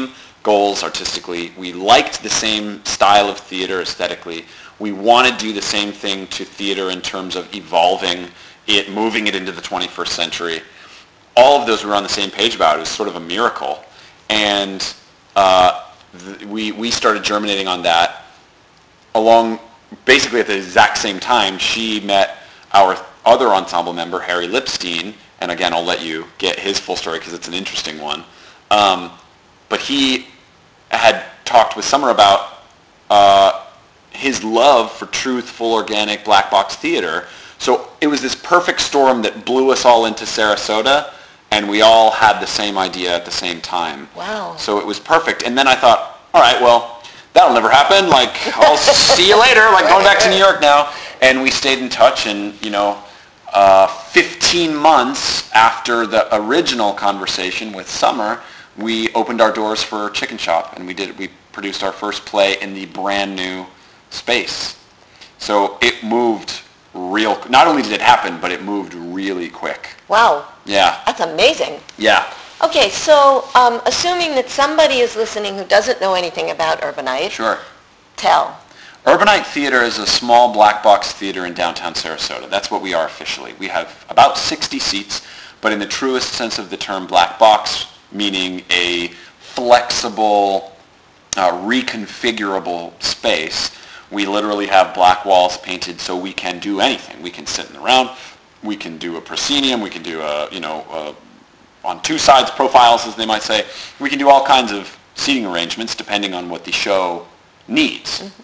goals artistically. We liked the same style of theater aesthetically. We want to do the same thing to theater in terms of evolving it, moving it into the twenty-first century. All of those we were on the same page about. It was sort of a miracle. And uh, th- we, we started germinating on that along, basically at the exact same time. She met our other ensemble member, Harry Lipstein, and again, I'll let you get his full story because it's an interesting one. Um, but he had talked with Summer about uh, his love for truthful, organic, black box theater. So it was this perfect storm that blew us all into Sarasota, and we all had the same idea at the same time. Wow. So it was perfect. And then I thought, all right, well, that'll never happen. Like, I'll see you later. Like, going back to New York now. And we stayed in touch, and, you know, uh, fifteen months after the original conversation with Summer, we opened our doors for Chicken Shop, and we did. We produced our first play in the brand new space. So it moved real. Not only did it happen, but it moved really quick. Wow. Yeah. That's amazing. Yeah. Okay, so um, assuming that somebody is listening who doesn't know anything about Urbanite, Sure. tell. Urbanite Theater is a small black box theater in downtown Sarasota. That's what we are officially. We have about sixty seats, but in the truest sense of the term black box, meaning a flexible, uh, reconfigurable space. We literally have black walls painted so we can do anything. We can sit in the round. We can do a proscenium. We can do a, you know, a, on two sides profiles, as they might say. We can do all kinds of seating arrangements depending on what the show needs. Mm-hmm.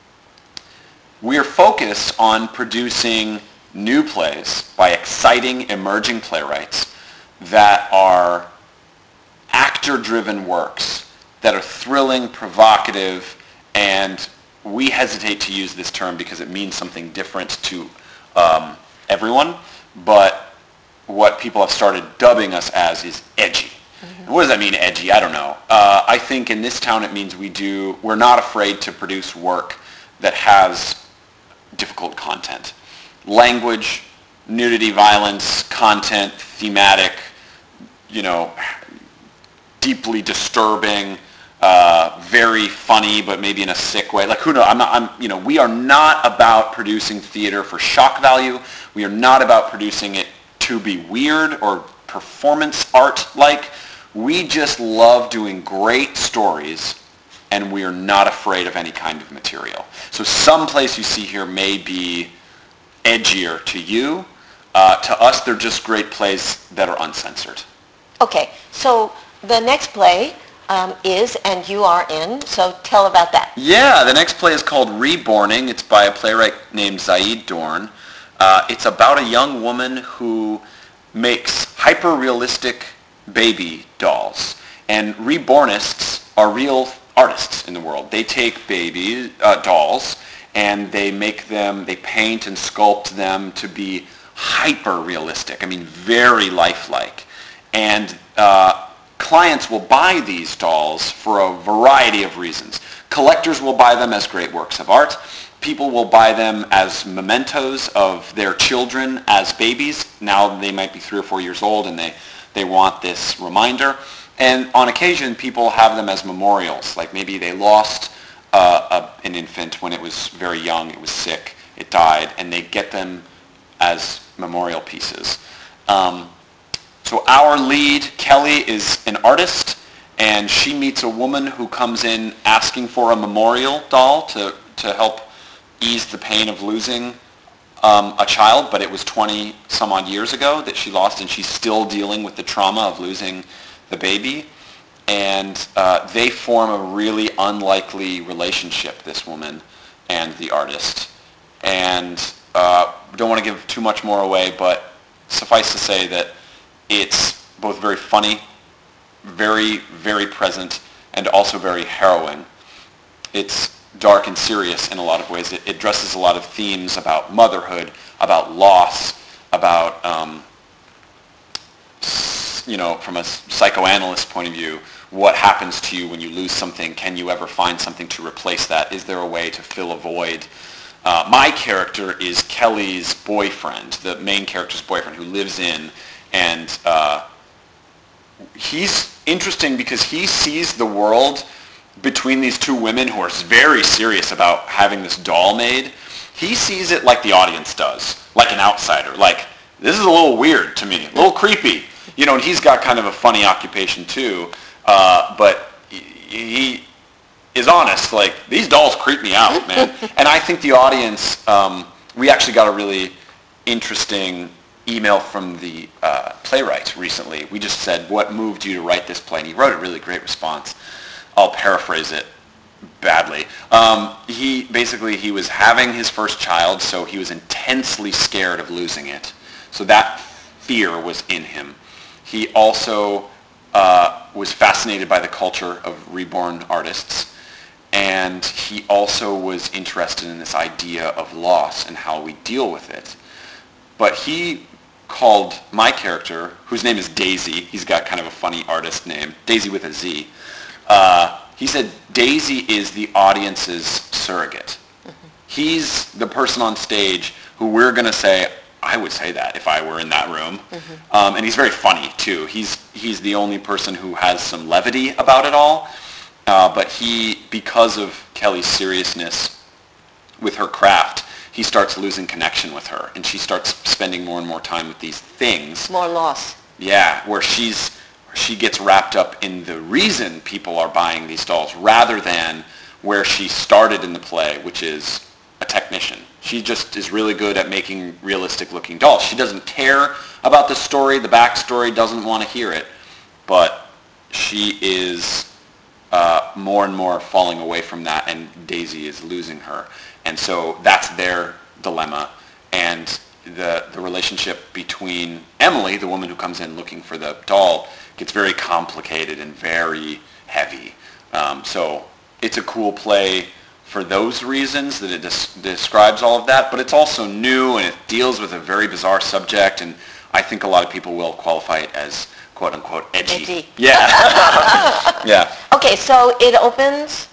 We are focused on producing new plays by exciting, emerging playwrights that are actor-driven works, that are thrilling, provocative, and we hesitate to use this term because it means something different to um, everyone, but what people have started dubbing us as is edgy. Mm-hmm. What does that mean, edgy? I don't know. Uh, I think in this town it means we do, we're not afraid to produce work that has difficult content. Language, nudity, violence, content, thematic, you know, deeply disturbing, uh, very funny, but maybe in a sick way. Like, who knows? I'm not, I'm, you know, we are not about producing theater for shock value. We are not about producing it to be weird or performance art-like. We just love doing great stories, and we are not afraid of any kind of material. So some plays you see here may be edgier to you. Uh, to us, they're just great plays that are uncensored. Okay, so the next play um, is And You Are In, so tell about that. Yeah, the next play is called Reborning. It's by a playwright named Zaid Dorn. Uh, it's about a young woman who makes hyper-realistic baby dolls. And rebornists are real artists in the world. They take baby uh, dolls and they make them, they paint and sculpt them to be hyper-realistic. I mean, very lifelike. And uh, clients will buy these dolls for a variety of reasons. Collectors will buy them as great works of art. People will buy them as mementos of their children as babies. Now they might be three or four years old and they, they want this reminder. And on occasion, people have them as memorials. Like maybe they lost uh, a, an infant when it was very young, it was sick, it died, and they get them as memorial pieces. Um, so our lead, Kelly, is an artist, and she meets a woman who comes in asking for a memorial doll to, to help ease the pain of losing um, a child, but it was twenty some odd years ago that she lost, and she's still dealing with the trauma of losing the baby. And uh, they form a really unlikely relationship, this woman and the artist. And uh, don't want to give too much more away, but suffice to say that it's both very funny, very, very present, and also very harrowing. It's dark and serious in a lot of ways. It, it addresses a lot of themes about motherhood, about loss, about, um, you know, from a psychoanalyst point of view, what happens to you when you lose something? Can you ever find something to replace that? Is there a way to fill a void? Uh, my character is Kelly's boyfriend, the main character's boyfriend, who lives in and uh, he's interesting because he sees the world between these two women who are very serious about having this doll made. He sees it like the audience does, like an outsider. Like, this is a little weird to me, a little creepy. You know, and he's got kind of a funny occupation too, uh, but he, he is honest. Like, these dolls creep me out, man. And I think the audience, um, we actually got a really interesting email from the uh, playwright recently. We just said, what moved you to write this play? And he wrote a really great response. I'll paraphrase it badly. Um, he basically, he was having his first child, so he was intensely scared of losing it. So that fear was in him. He also uh, was fascinated by the culture of reborn artists, and he also was interested in this idea of loss and how we deal with it. But he called my character, whose name is Daisy, he's got kind of a funny artist name, Daisy with a Z. Uh, he said Daisy is the audience's surrogate. Mm-hmm. He's the person on stage who we're going to say, I would say that if I were in that room. Mm-hmm. Um, and he's very funny, too. He's he's the only person who has some levity about it all. Uh, but he, because of Kelly's seriousness with her craft, he starts losing connection with her. And she starts spending more and more time with these things. More loss. Yeah, where she's... she gets wrapped up in the reason people are buying these dolls rather than where she started in the play, which is a technician. She just is really good at making realistic looking dolls. She doesn't care about the story, the backstory, doesn't want to hear it, but she is uh, more and more falling away from that, and Daisy is losing her. And so that's their dilemma. And the the relationship between Emily, the woman who comes in looking for the doll, gets very complicated and very heavy. Um, so it's a cool play for those reasons, that it des- describes all of that, but it's also new and it deals with a very bizarre subject, and I think a lot of people will qualify it as quote-unquote edgy. Edgy. Yeah. Yeah. Okay, so it opens?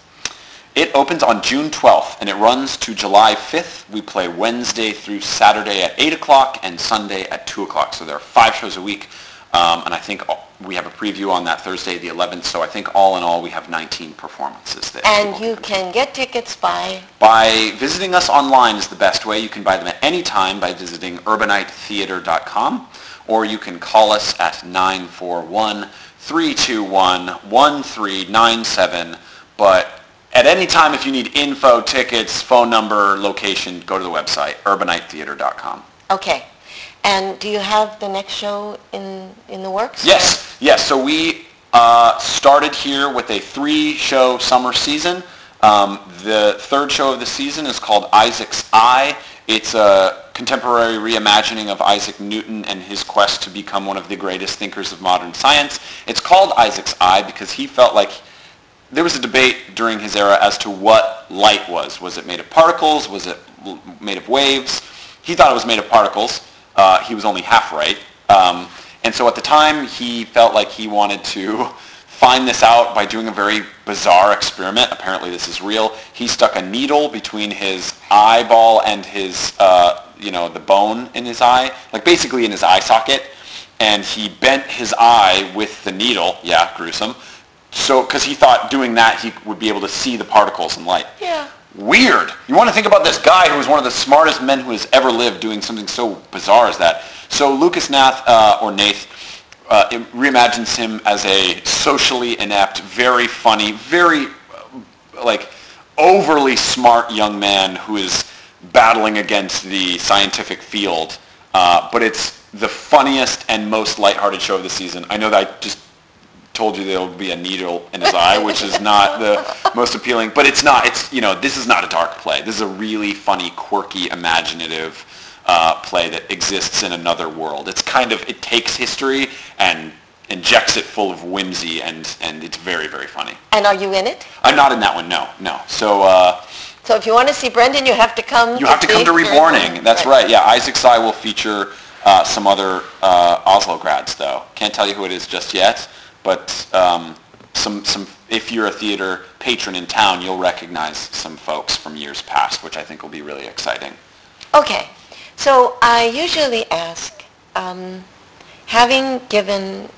It opens on June twelfth, and it runs to July fifth. We play Wednesday through Saturday at eight o'clock and Sunday at two o'clock. So there are five shows a week. Um, and I think we have a preview on that Thursday, the eleventh. So I think all in all, we have nineteen performances there. And you can get tickets by? By visiting us online is the best way. You can buy them at any time by visiting urbanite theater dot com, or you can call us at nine four one, three two one, one three nine seven. But at any time, if you need info, tickets, phone number, location, go to the website, urbanite theater dot com. Okay. And do you have the next show in in the works? Yes, yes. So we uh, started here with a three-show summer season. Um, the third show of the season is called Isaac's Eye. It's a contemporary reimagining of Isaac Newton and his quest to become one of the greatest thinkers of modern science. It's called Isaac's Eye because he felt like there was a debate during his era as to what light was. Was it made of particles? Was it made of waves? He thought it was made of particles. Uh, he was only half right. Um, and so at the time, he felt like he wanted to find this out by doing a very bizarre experiment. Apparently this is real. He stuck a needle between his eyeball and his, uh, you know, the bone in his eye, like basically in his eye socket. And he bent his eye with the needle. Yeah, gruesome. So, because he thought doing that, he would be able to see the particles in light. Yeah. Weird. You want to think about this guy who was one of the smartest men who has ever lived doing something so bizarre as that. So Lucas Nath, uh, or Nath, uh, it reimagines him as a socially inept, very funny, very, uh, like, overly smart young man who is battling against the scientific field. Uh, but it's the funniest and most lighthearted show of the season. I know that I just told you there will be a needle in his eye, which is not the most appealing, but it's not, it's, you know, this is not a dark play. This is a really funny, quirky, imaginative uh, play that exists in another world. It's kind of, it takes history and injects it full of whimsy, and, and it's very, very funny. And are you in it? I'm not in that one, no, no. So, uh, so if you want to see Brendan, you have to come You to have to come to Reborning. That's right. right. Yeah, Isaac's Eye will feature uh, some other uh, Oslo grads, though. Can't tell you who it is just yet. But um, some, some, if you're a theater patron in town, you'll recognize some folks from years past, which I think will be really exciting. Okay. So I usually ask, um, having given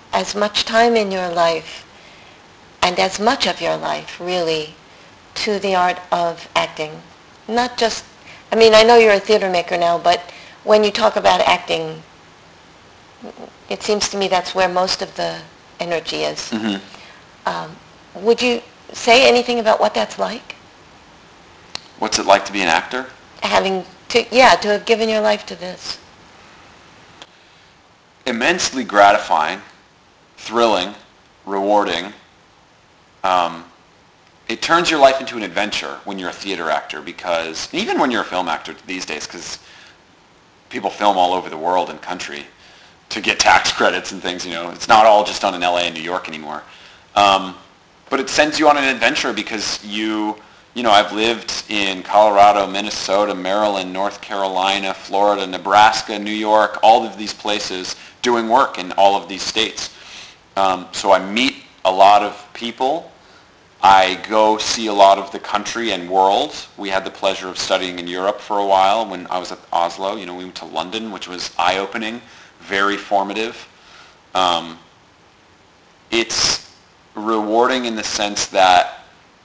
as much time in your life and as much of your life, really, to the art of acting. Not just, I mean, I know you're a theater maker now, but when you talk about acting, it seems to me that's where most of the energy is. Mm-hmm. Um, would you say anything about what that's like? What's it like to be an actor? Having to, yeah, to have given your life to this. Immensely gratifying, thrilling, rewarding. Um, it turns your life into an adventure when you're a theater actor, because even when you're a film actor these days, because people film all over the world and country to get tax credits and things, you know, it's not all just done in L A and New York anymore. Um, but it sends you on an adventure because you, you know, I've lived in Colorado, Minnesota, Maryland, North Carolina, Florida, Nebraska, New York, all of these places doing work in all of these states. Um, so I meet a lot of people. I go see a lot of the country and world. We had the pleasure of studying in Europe for a while when I was at Oslo. You know, we went to London, which was eye-opening, very formative. Um, it's rewarding in the sense that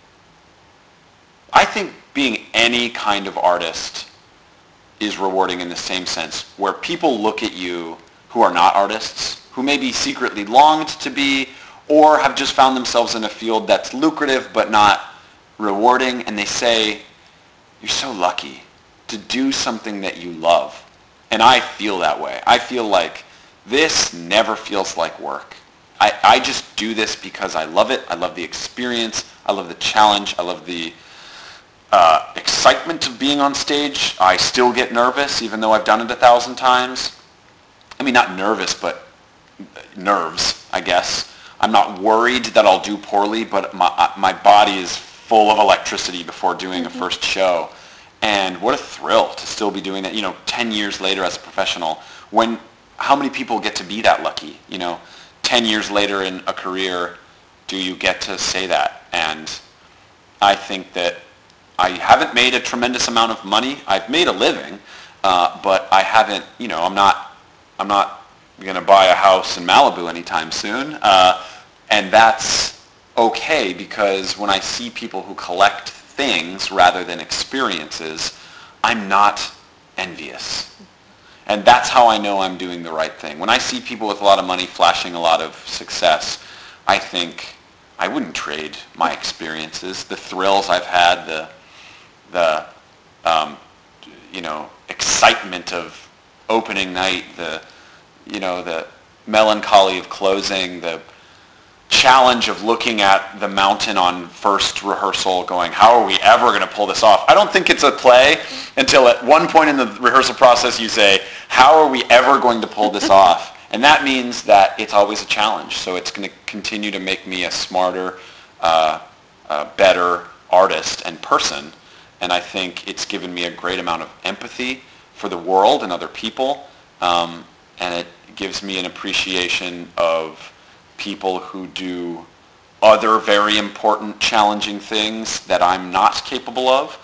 I think being any kind of artist is rewarding in the same sense, where people look at you who are not artists, who maybe secretly longed to be, or have just found themselves in a field that's lucrative but not rewarding, and they say, you're so lucky to do something that you love. And I feel that way. I feel like this never feels like work. I, I just do this because I love it. I love the experience. I love the challenge. I love the uh, excitement of being on stage. I still get nervous even though I've done it a thousand times. I mean, not nervous, but nerves, I guess. I'm not worried that I'll do poorly, but my my body is full of electricity before doing mm-hmm. a first show. And what a thrill to still be doing that, you know, ten years later as a professional. When, how many people get to be that lucky? You know, ten years later in a career, do you get to say that? And I think that I haven't made a tremendous amount of money. I've made a living, uh, but I haven't, you know, I'm not, I'm not going to buy a house in Malibu anytime soon. Uh, and that's okay, because when I see people who collect things rather than experiences, I'm not envious. And that's how I know I'm doing the right thing. When I see people with a lot of money flashing a lot of success, I think I wouldn't trade my experiences, the thrills I've had, the, the um, you know, excitement of opening night, the, you know, the melancholy of closing, the challenge of looking at the mountain on first rehearsal going, how are we ever going to pull this off? I don't think it's a play until at one point in the rehearsal process you say, how are we ever going to pull this off? And that means that it's always a challenge. So it's going to continue to make me a smarter, uh, uh, better artist and person. And I think it's given me a great amount of empathy for the world and other people. Um, and it gives me an appreciation of people who do other very important, challenging things that I'm not capable of.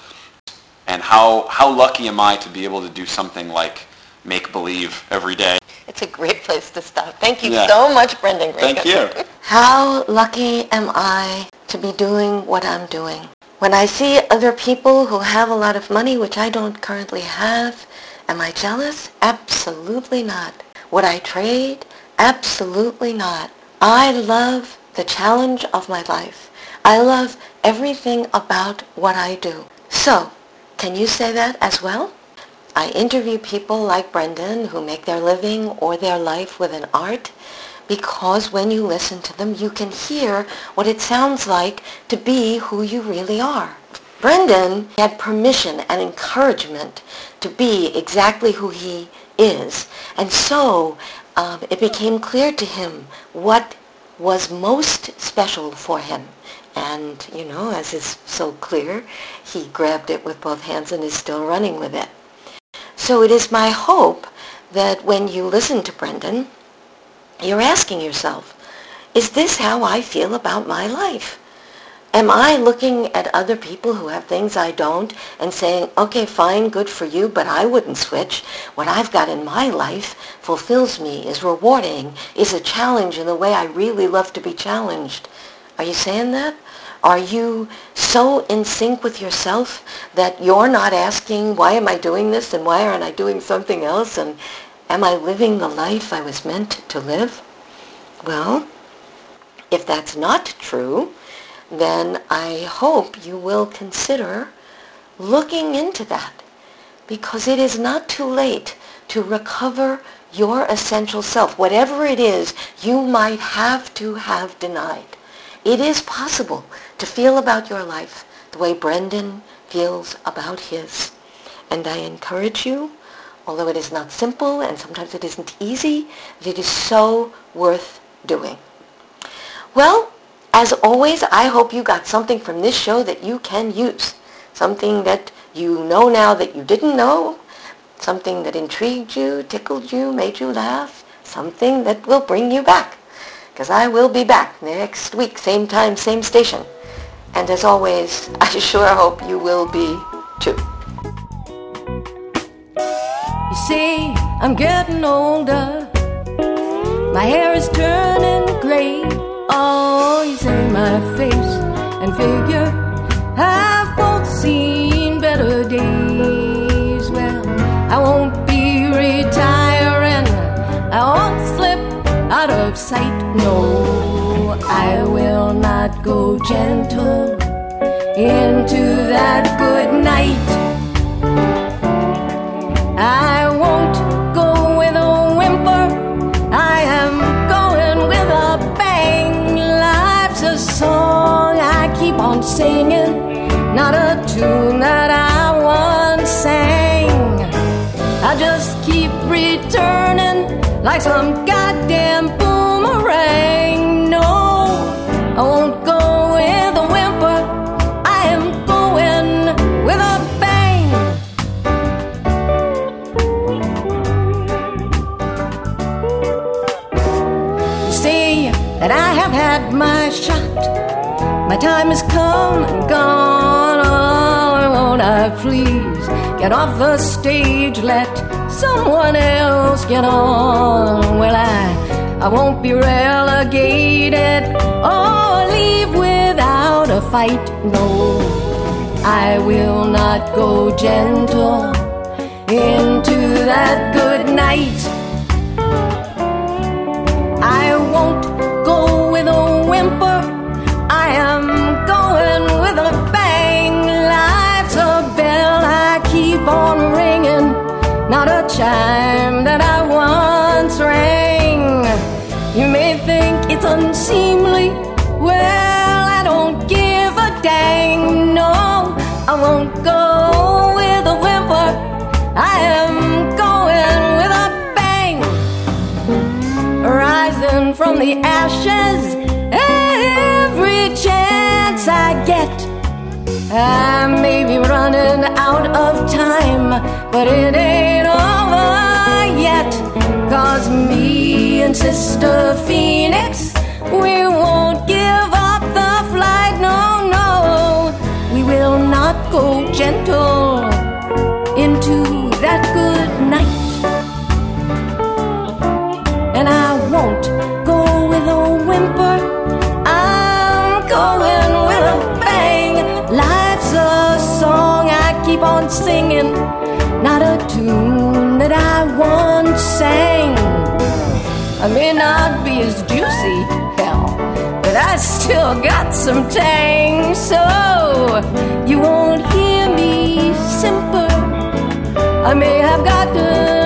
And how, how lucky am I to be able to do something like make-believe every day. It's a great place to stop. Thank you Yeah. so much, Brendan Gregus. Thank you. How lucky am I to be doing what I'm doing? When I see other people who have a lot of money, which I don't currently have, am I jealous? Absolutely not. Would I trade? Absolutely not. I love the challenge of my life. I love everything about what I do. So, can you say that as well? I interview people like Brendan who make their living or their life with an art, because when you listen to them, you can hear what it sounds like to be who you really are. Brendan had permission and encouragement to be exactly who he is, and so um, it became clear to him what was most special for him. And, you know, as is so clear, he grabbed it with both hands and is still running with it. So it is my hope that when you listen to Brendan, you're asking yourself, is this how I feel about my life? Am I looking at other people who have things I don't and saying, okay, fine, good for you, but I wouldn't switch. What I've got in my life fulfills me, is rewarding, is a challenge in the way I really love to be challenged. Are you saying that? Are you so in sync with yourself that you're not asking, why am I doing this and why aren't I doing something else? And am I living the life I was meant to live? Well, if that's not true, then I hope you will consider looking into that, because it is not too late to recover your essential self, whatever it is you might have to have denied. It is possible to feel about your life the way Brendan feels about his. And I encourage you, although it is not simple and sometimes it isn't easy, it is so worth doing. Well, as always, I hope you got something from this show that you can use. Something that you know now that you didn't know. Something that intrigued you, tickled you, made you laugh. Something that will bring you back. Because I will be back next week, same time, same station. And as always, I sure hope you will be too. You see, I'm getting older. My hair is turning gray. Oh, you say my face and figure have both seen better days. Well, I won't be retiring. I won't slip out of sight. No, I will not go gentle into that good night. I won't go with a whimper. I am going with a bang. Life's a song I keep on singing, not a tune that I once sang. I just keep returning like some goddamn boomerang. No, I won't go with a whimper. I am going with a bang. You see that I have had my shot. My time has come and gone. Oh, won't I please get off the stage, let someone else get on? Well, I, I won't be relegated or leave without a fight. No, I will not go gentle into that good night. I won't go with a whimper. I am going with a bang. Life's a bell I keep on ringing, not a chime that I once rang. You may think it's unseemly. Well, I don't give a dang. No, I won't go with a whimper. I am going with a bang. Rising from the ashes every chance I get. I may be running out of time, but it ain't over yet. Cause me and Sister Phoenix, we won't give up the flight. No, no, we will not go gentle into that good night. And I won't go with a whimper. I'm going with a bang. Life's a song I keep on singing, not a tune that I once sang. I may not be as juicy, hell, but I still got some tang. So you won't hear me simper. I may have gotten